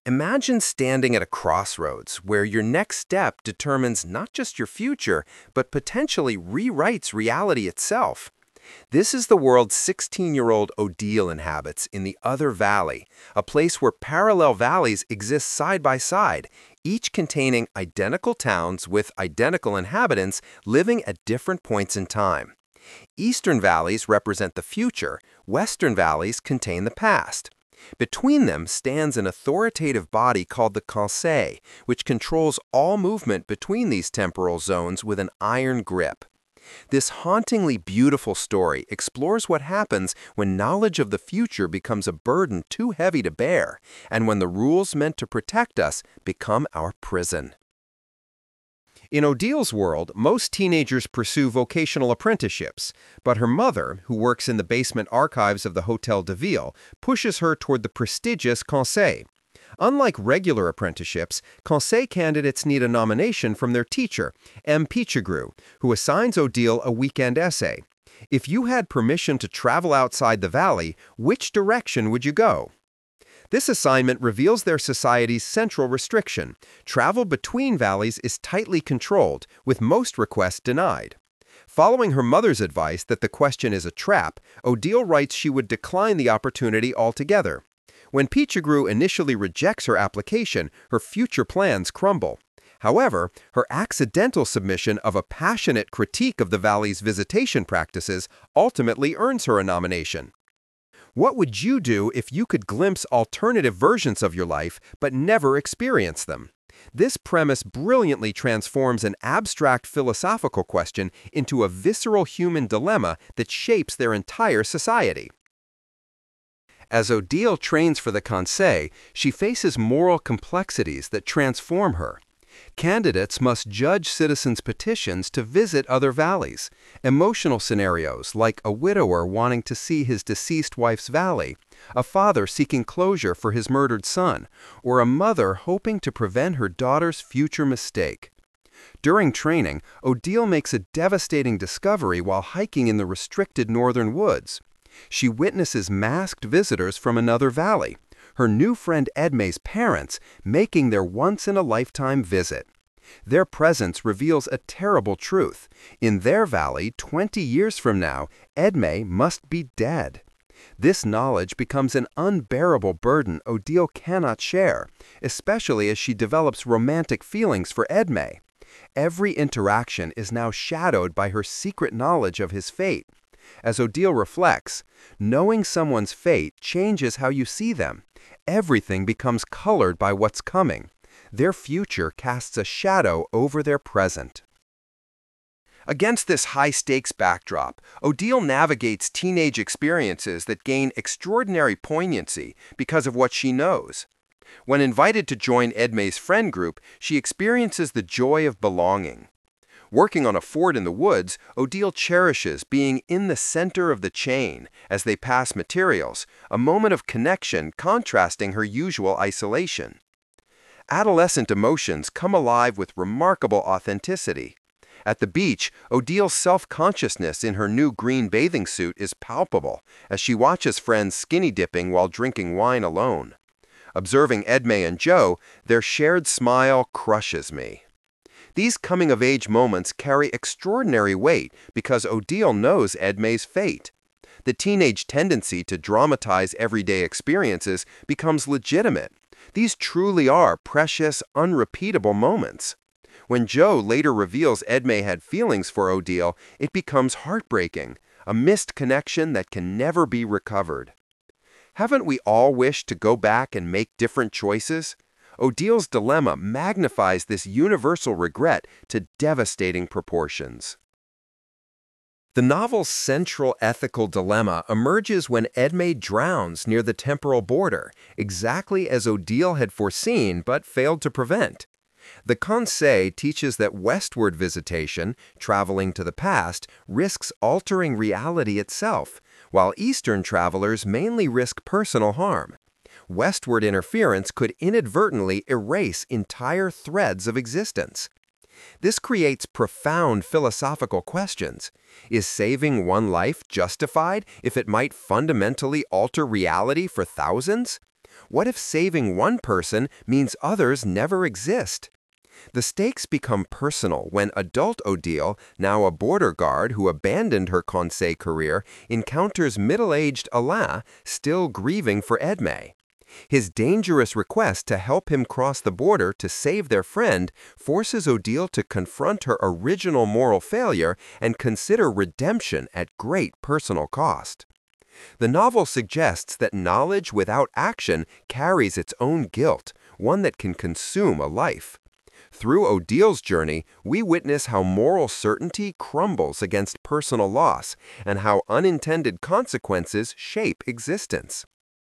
Imagine standing at a crossroads where your next step determines not just your future, but potentially rewrites reality itself. This is the world 16-year-old Odile inhabits in the Other Valley, a place where parallel valleys exist side by side, each containing identical towns with identical inhabitants living at different points in time. Eastern valleys represent the future, western valleys contain the past. Between them stands an authoritative body called the Conseil, which controls all movement between these temporal zones with an iron grip. This hauntingly beautiful story explores what happens when knowledge of the future becomes a burden too heavy to bear, and when the rules meant to protect us become our prison. In Odile's world, most teenagers pursue vocational apprenticeships, but her mother, who works in the basement archives of the Hotel de Ville, pushes her toward the prestigious Conseil. Unlike regular apprenticeships, Conseil candidates need a nomination from their teacher, M. Pichegru, who assigns Odile a weekend essay. If you had permission to travel outside the valley, which direction would you go? This assignment reveals their society's central restriction. Travel between valleys is tightly controlled, with most requests denied. Following her mother's advice that the question is a trap, Odile writes she would decline the opportunity altogether. When Pichegru initially rejects her application, her future plans crumble. However, her accidental submission of a passionate critique of the valley's visitation practices ultimately earns her a nomination. What would you do if you could glimpse alternative versions of your life but never experience them? This premise brilliantly transforms an abstract philosophical question into a visceral human dilemma that shapes their entire society. As Odile trains for the Conseil, she faces moral complexities that transform her. Candidates must judge citizens' petitions to visit other valleys, emotional scenarios like a widower wanting to see his deceased wife's valley, a father seeking closure for his murdered son, or a mother hoping to prevent her daughter's future mistake. During training, Odile makes a devastating discovery while hiking in the restricted northern woods. She witnesses masked visitors from another valley, her new friend Edme's parents, making their once-in-a-lifetime visit. Their presence reveals a terrible truth. In their valley, 20 years from now, Edme must be dead. This knowledge becomes an unbearable burden Odile cannot share, especially as she develops romantic feelings for Edme. Every interaction is now shadowed by her secret knowledge of his fate. As Odile reflects, knowing someone's fate changes how you see them. Everything becomes colored by what's coming. Their future casts a shadow over their present. Against this high-stakes backdrop, Odile navigates teenage experiences that gain extraordinary poignancy because of what she knows. When invited to join Edme's friend group, she experiences the joy of belonging. Working on a fort in the woods, Odile cherishes being in the center of the chain as they pass materials, a moment of connection contrasting her usual isolation. Adolescent emotions come alive with remarkable authenticity. At the beach, Odile's self-consciousness in her new green bathing suit is palpable as she watches friends skinny dipping while drinking wine alone. Observing Edme and Joe, their shared smile crushes me. These coming-of-age moments carry extraordinary weight because Odile knows Edme's fate. The teenage tendency to dramatize everyday experiences becomes legitimate. These truly are precious, unrepeatable moments. When Joe later reveals Edme had feelings for Odile, it becomes heartbreaking, a missed connection that can never be recovered. Haven't we all wished to go back and make different choices? Odile's dilemma magnifies this universal regret to devastating proportions. The novel's central ethical dilemma emerges when Edme drowns near the temporal border, exactly as Odile had foreseen but failed to prevent. The Conseil teaches that westward visitation, traveling to the past, risks altering reality itself, while eastern travelers mainly risk personal harm. Westward interference could inadvertently erase entire threads of existence. This creates profound philosophical questions. Is saving one life justified if it might fundamentally alter reality for thousands? What if saving one person means others never exist? The stakes become personal when adult Odile, now a border guard who abandoned her Conseil career, encounters middle-aged Alain, still grieving for Edme. His dangerous request to help him cross the border to save their friend forces Odile to confront her original moral failure and consider redemption at great personal cost. The novel suggests that knowledge without action carries its own guilt, one that can consume a life. Through Odile's journey, we witness how moral certainty crumbles against personal loss and how unintended consequences shape existence.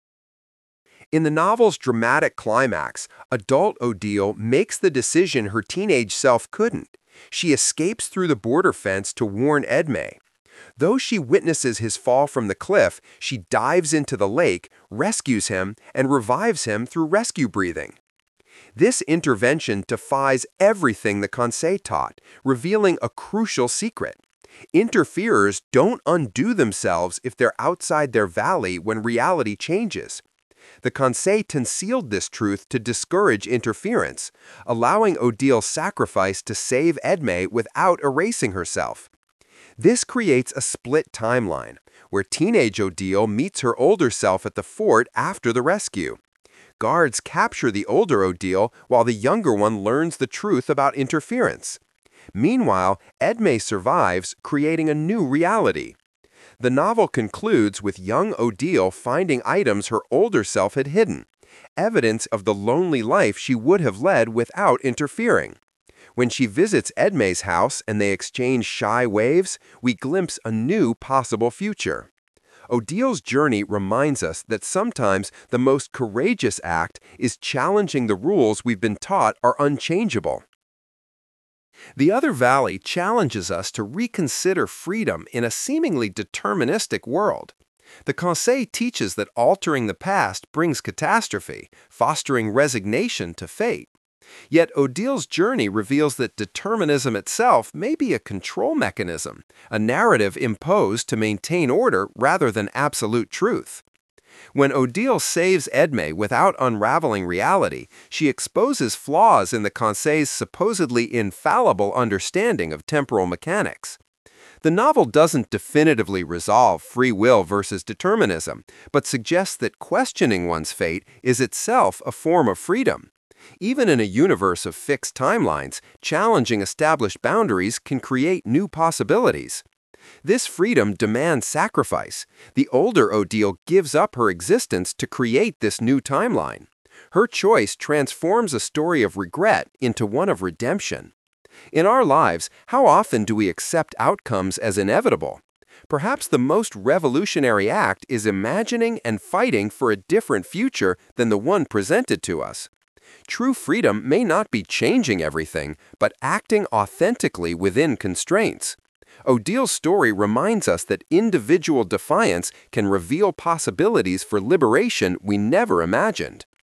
In the novel's dramatic climax, adult Odile makes the decision her teenage self couldn't. She escapes through the border fence to warn Edme. Though she witnesses his fall from the cliff, she dives into the lake, rescues him, and revives him through rescue breathing. This intervention defies everything the Conseil taught, revealing a crucial secret. Interferers don't undo themselves if they're outside their valley when reality changes. The Conseil concealed this truth to discourage interference, allowing Odile's sacrifice to save Edme without erasing herself. This creates a split timeline, where teenage Odile meets her older self at the fort after the rescue. Guards capture the older Odile while the younger one learns the truth about interference. Meanwhile, Edme survives, creating a new reality. The novel concludes with young Odile finding items her older self had hidden, evidence of the lonely life she would have led without interfering. When she visits Edme's house and they exchange shy waves, we glimpse a new possible future. Odile's journey reminds us that sometimes the most courageous act is challenging the rules we've been taught are unchangeable. The Other Valley challenges us to reconsider freedom in a seemingly deterministic world. The Conseil teaches that altering the past brings catastrophe, fostering resignation to fate. Yet Odile's journey reveals that determinism itself may be a control mechanism, a narrative imposed to maintain order rather than absolute truth. When Odile saves Edme without unraveling reality, she exposes flaws in the Conseil's supposedly infallible understanding of temporal mechanics. The novel doesn't definitively resolve free will versus determinism, but suggests that questioning one's fate is itself a form of freedom. Even in a universe of fixed timelines, challenging established boundaries can create new possibilities. This freedom demands sacrifice. The older Odile gives up her existence to create this new timeline. Her choice transforms a story of regret into one of redemption. In our lives, how often do we accept outcomes as inevitable? Perhaps the most revolutionary act is imagining and fighting for a different future than the one presented to us. True freedom may not be changing everything, but acting authentically within constraints. Odile's story reminds us that individual defiance can reveal possibilities for liberation we never imagined.